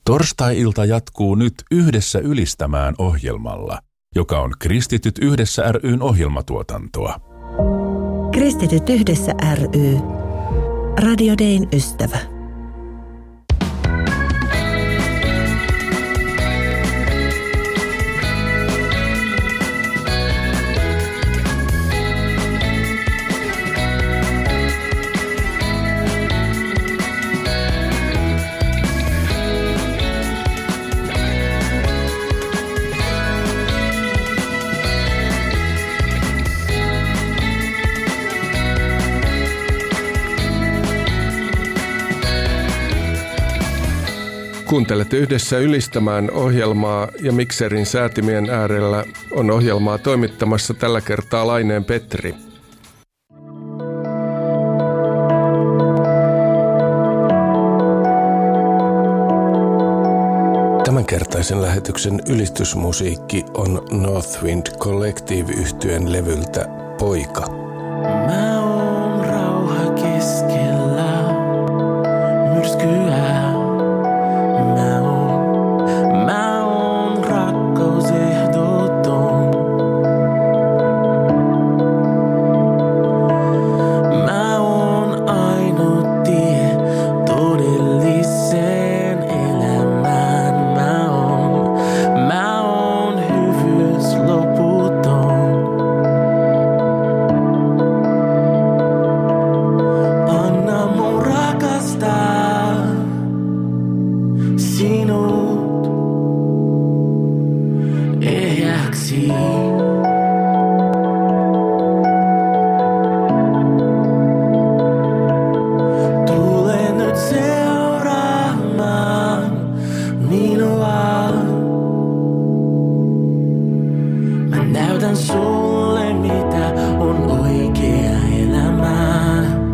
Torstai-ilta jatkuu nyt Yhdessä ylistämään ohjelmalla, joka on Kristityt yhdessä ry:n ohjelmatuotantoa. Kristityt yhdessä ry. Radio Dayn ystävä. Kuuntelette Yhdessä ylistämään ohjelmaa ja mikserin säätimien äärellä on ohjelmaa toimittamassa tällä kertaa Laineen Petri. Tämänkertaisen lähetyksen ylistysmusiikki on Northwind Collective-yhtyeen levyltä Poika. Mä oon rauha keskellä myrskyä. Mä oon rakkaus ehdoton. Mä oon ainut tie todelliseen elämään. Mä oon hyvyys loputon. Anna mun rakastaa sinut ehjäksi. Tule nyt seuraamaan minua. Mä näytän sulle mitä on oikea elämä.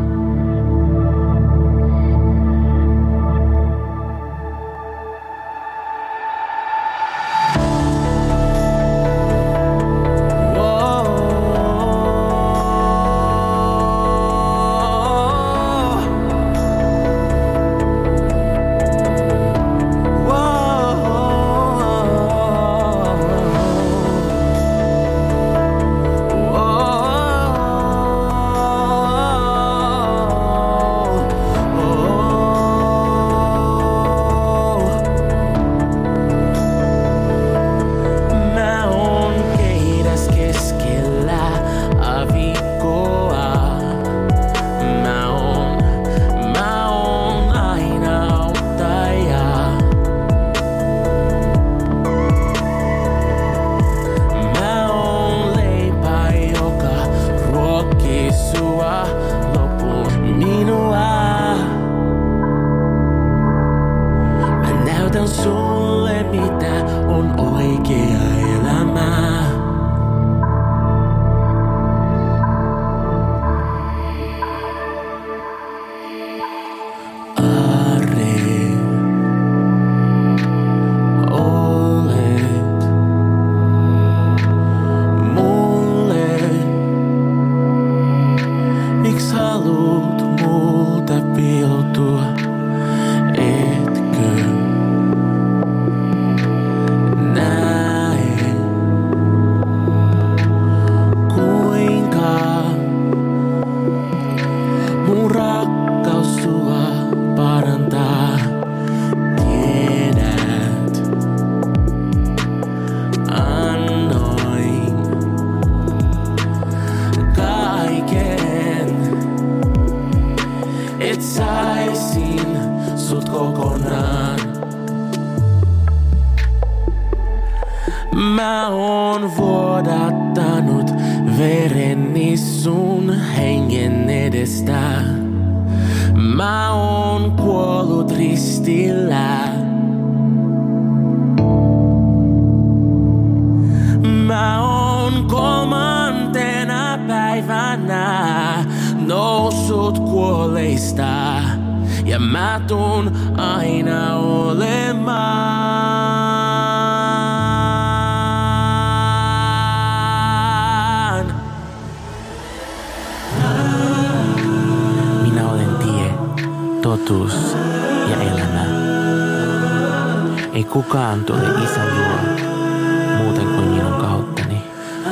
Sulle mitä on oikea elämä. Are, olet mulle. Miks haluut multa piiloutua? Etkö näe, kuinka mun rakkaus sua parantaa? Tiedät, annoin kaiken, et saisin sut kokonaan. Mä oon vuodattanut vereni sun hengen edestä. Mä oon kuollut ristillä. Mä oon kolmantena päivänä noussut kuolleista. Ja mä tuun aina olemaan. Minä olen tie, totuus ja elämä. Ei kukaan tule Isän luo muuten kuin minun kauttani.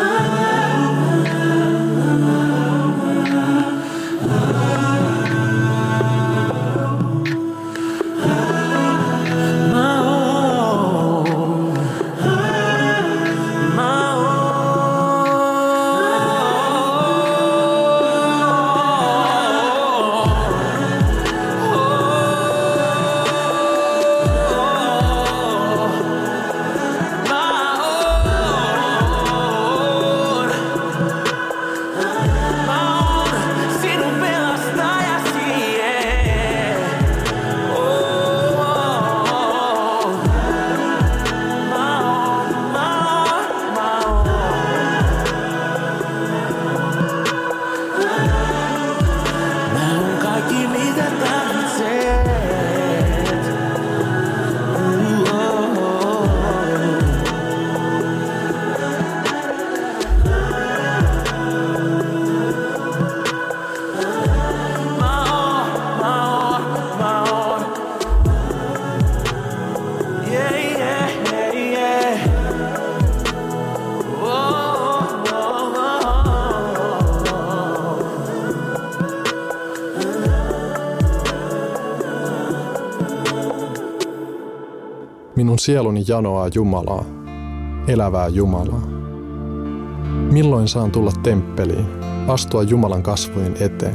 Minun sieluni janoaa Jumalaa, elävää Jumalaa. Milloin saan tulla temppeliin, astua Jumalan kasvojen eteen?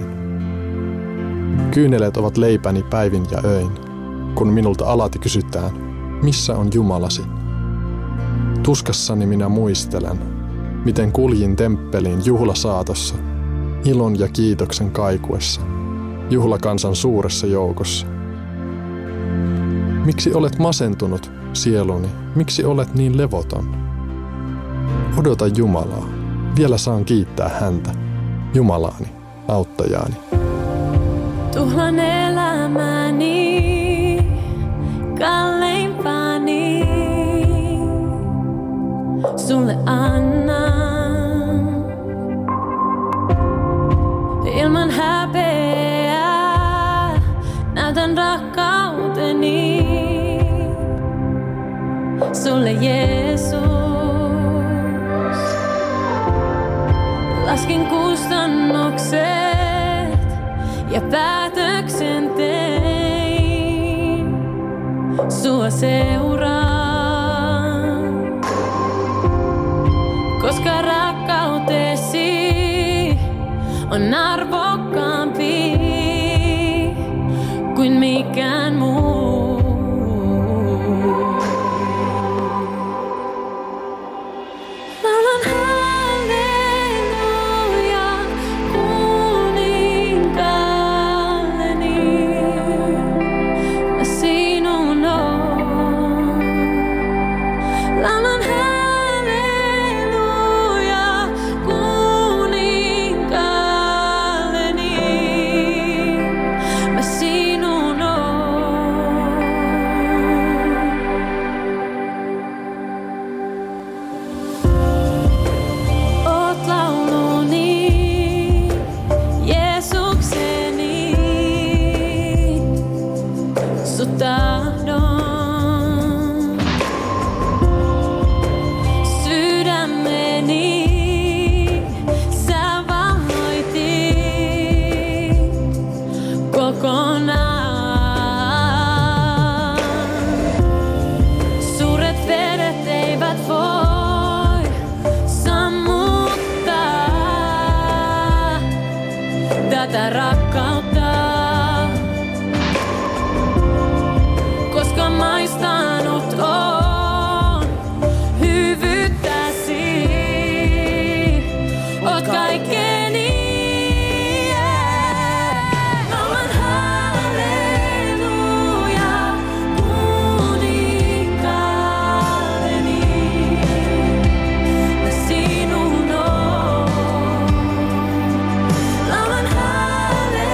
Kyyneleet ovat leipäni päivin ja öin, kun minulta alati kysytään, missä on Jumalasi? Tuskassani minä muistelen, miten kuljin temppeliin juhlasaatossa, ilon ja kiitoksen kaikuessa, juhlakansan suuressa joukossa. Miksi olet masentunut, sieluni? Miksi olet niin levoton? Odota Jumalaa. Vielä saan kiittää häntä, Jumalaani, auttajaani. Tuhlan elämäni, kalleimpani, sulle annan. Ilman häpeää näytän rakkauteni. Sulle Jeesus, laskin kustannukset ja päätöksen tein. Sua seuraan, koska rakkautesi on arvokkaampi kuin mikään muu. Tätä rakkautta, koska maistanut on hyvyyttäsi, oot kaikkeni. Laulan halleluja kuninkalleni, mä sinun oon. Laulan halleluja.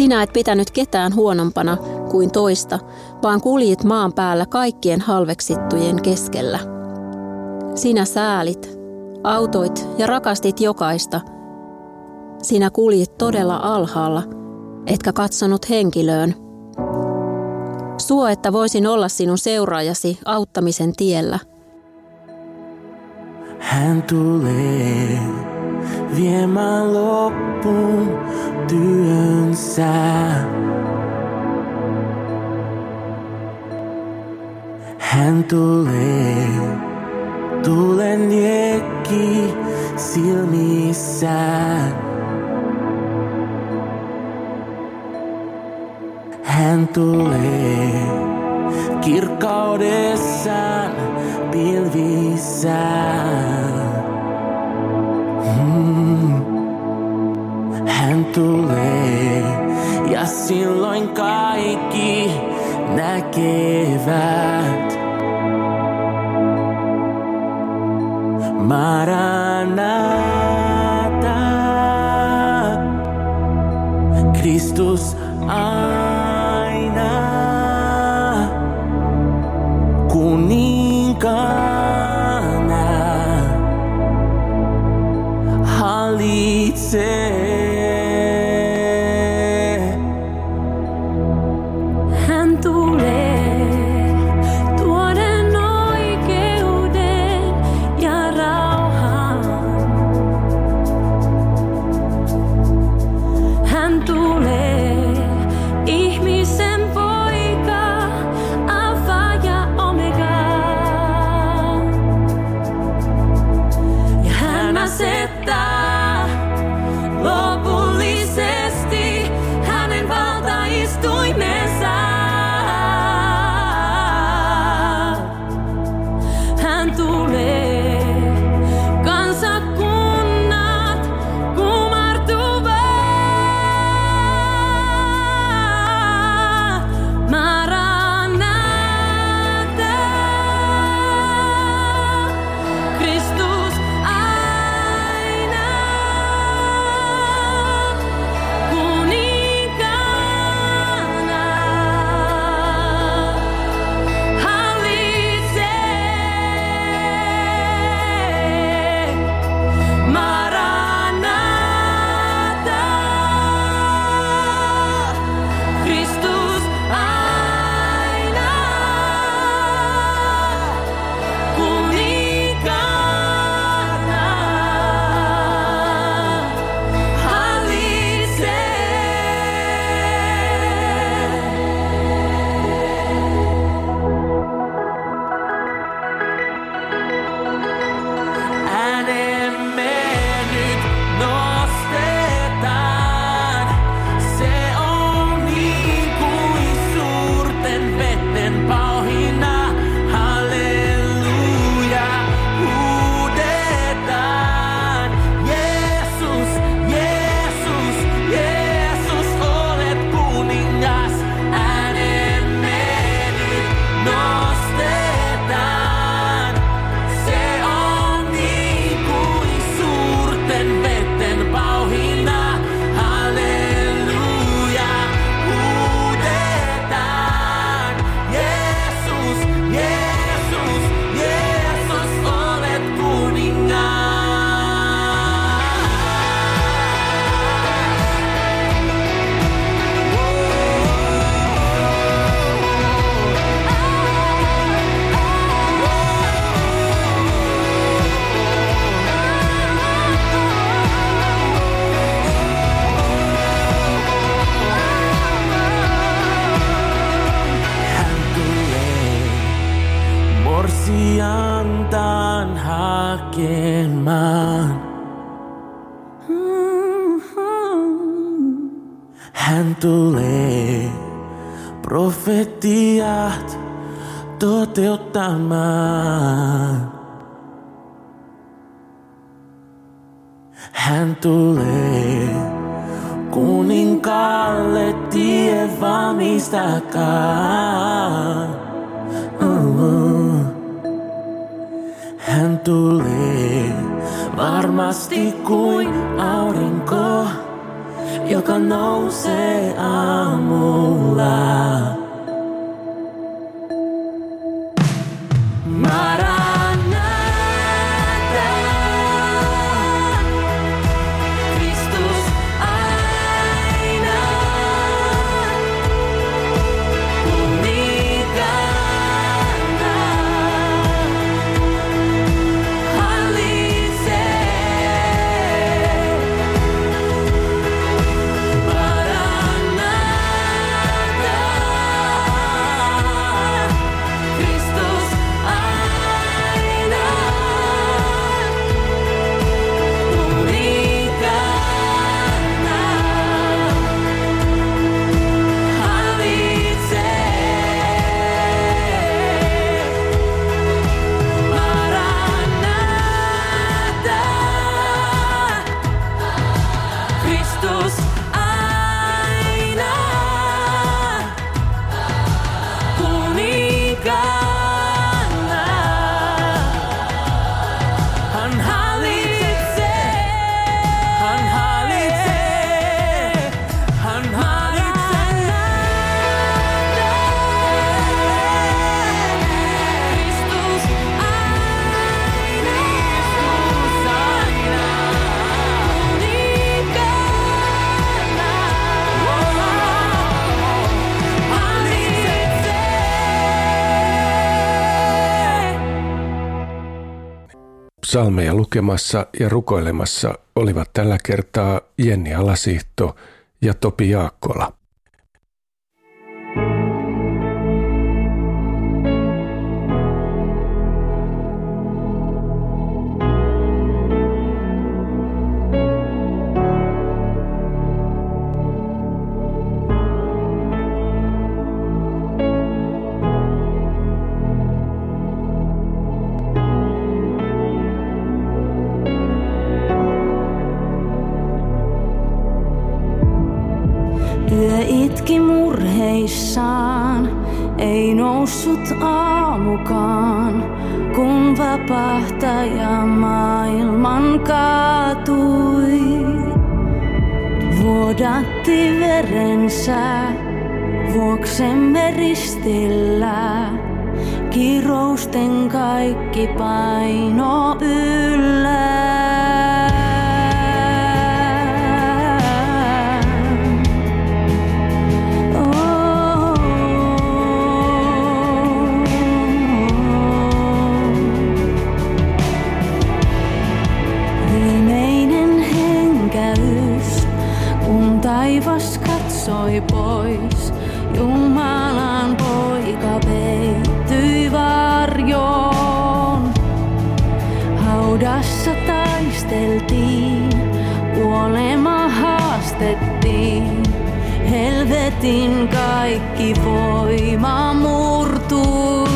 Sinä et pitänyt ketään huonompana kuin toista, vaan kuljit maan päällä kaikkien halveksittujen keskellä. Sinä säälit, autoit ja rakastit jokaista. Sinä kuljit todella alhaalla, etkä katsonut henkilöön. Suo, että voisin olla sinun seuraajasi auttamisen tiellä. Hän tulee viemään loppuun työnsä. Hän tulee, tulen liekki silmissään. Hän tulee kirkkaudessaan pilvissään. Hän tulee ja silloin kaikki näkevät. Maranatha, Kristus aina kuninkaana hallitsee. Hän tulee tuoden oikeuden ja rauhan. Hän tulee ihmisen poika, Alfa ja Omega. Ja hän asettaa lopullisesti hänen valtaistuimensa. Hän tulee, kansakunnat kumartuvat. Maranatha, Kristus aina kuninkaana hallitsee. Maranatha, Kristus aina kuninkaana hallitsee. Äänemme nyt nostetaan. Se on niin kuin suurten vetten pauhina. Halleluja, huudetaan. Jeesus, Jeesus, Jeesus, olet kuningas. Äänemme nyt nostetaan. Se on niin kuin suurten vetten pauhina. Halleluja, huudetaan. Jeesus, Jeesus, Jeesus, olet kuningas. Hän tulee morsiantaan hakemaan. Hän tulee profetiat toteuttamaan. Hän tulee kuninkaalle tie valmistakaan. Hän tulee varmasti kuin aurinko joka nousee aamulla. Psalmeja lukemassa ja rukoilemassa olivat tällä kertaa Jenni Alasihto ja Topi Jaakkola. Yö itki murheissaan, ei noussut aamukaan, kun vapahtaja maailman kaatui. Vuodatti verensä, vuoksemme ristillä, kirousten kaikki paino yllä. Taivas katsoi pois, Jumalan poika peittyi varjoon. Haudassa taisteltiin, kuolema haastettiin, helvetin kaikki voima murtui.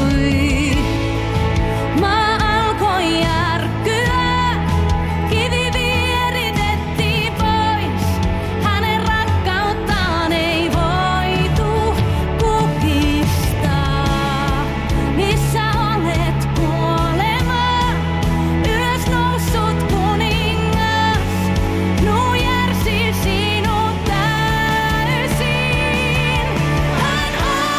Maa alkoi järkkyä, kivi vieritettiin pois. Hänen rakkauttaan ei voitu kukistaa. Missä olet kuolema, ylös noussut kuningas, nujersi sinut täysin. Hän on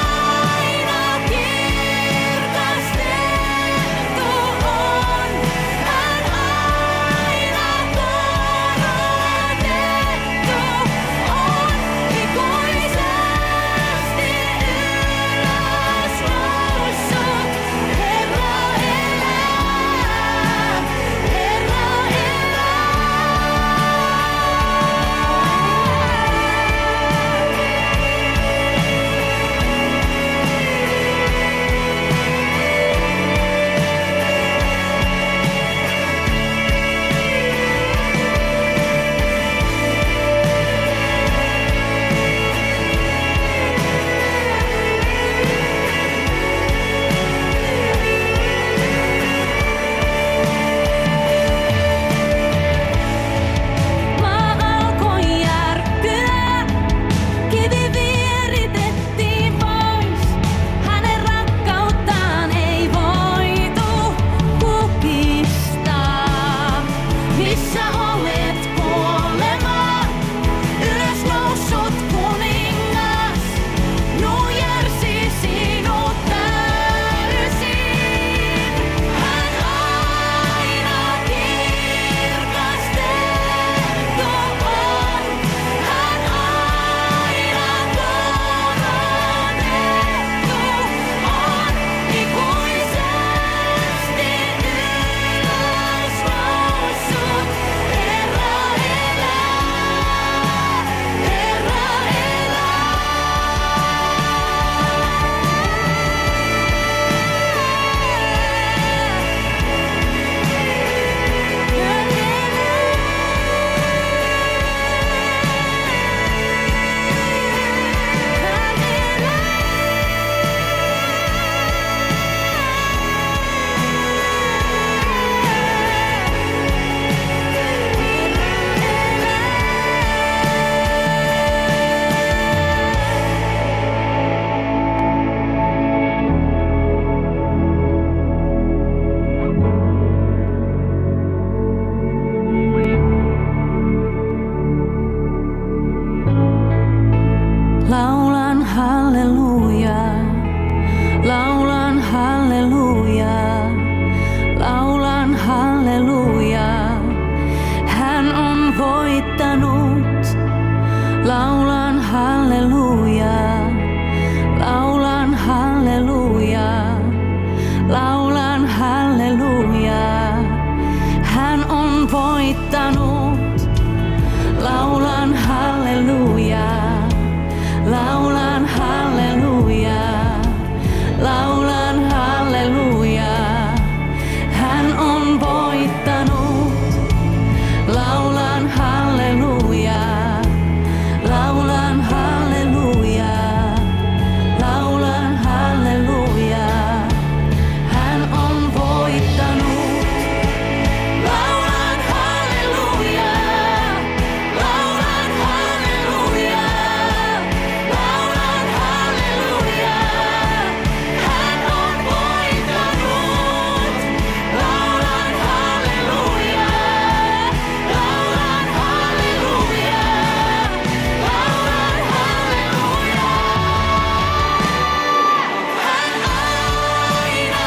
laulan hallelujaa, laulan hallelujaa. Hän on voittanut, laulan hallelujaa, laulan hallelujaa, laulan hallelujaa. Hän on voittanut. Laulan hallelujaa, laulan hallelujaa, laulan hallelujaa. Hän on voittanut. Laulan hallelujaa, laulan hallelujaa, laulan hallelujaa. Hän aina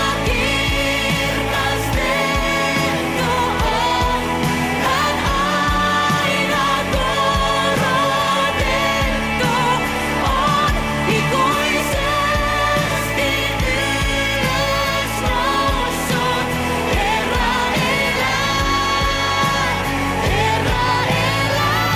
kirkastettu on, hän aina korotettu on, ikuisesti ylös noussut. Herra elää, Herra elää.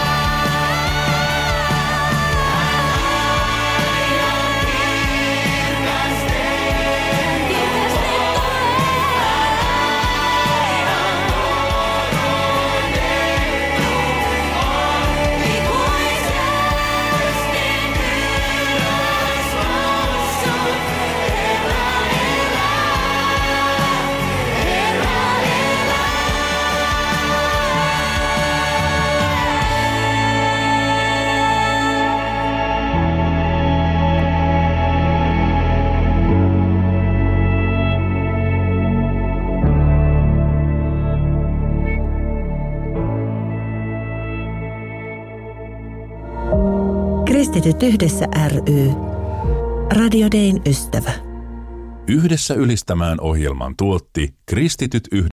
Kristityt yhdessä ry. Radio Dayn ystävä. Yhdessä ylistämään ohjelman tuotti Kristityt yhdessä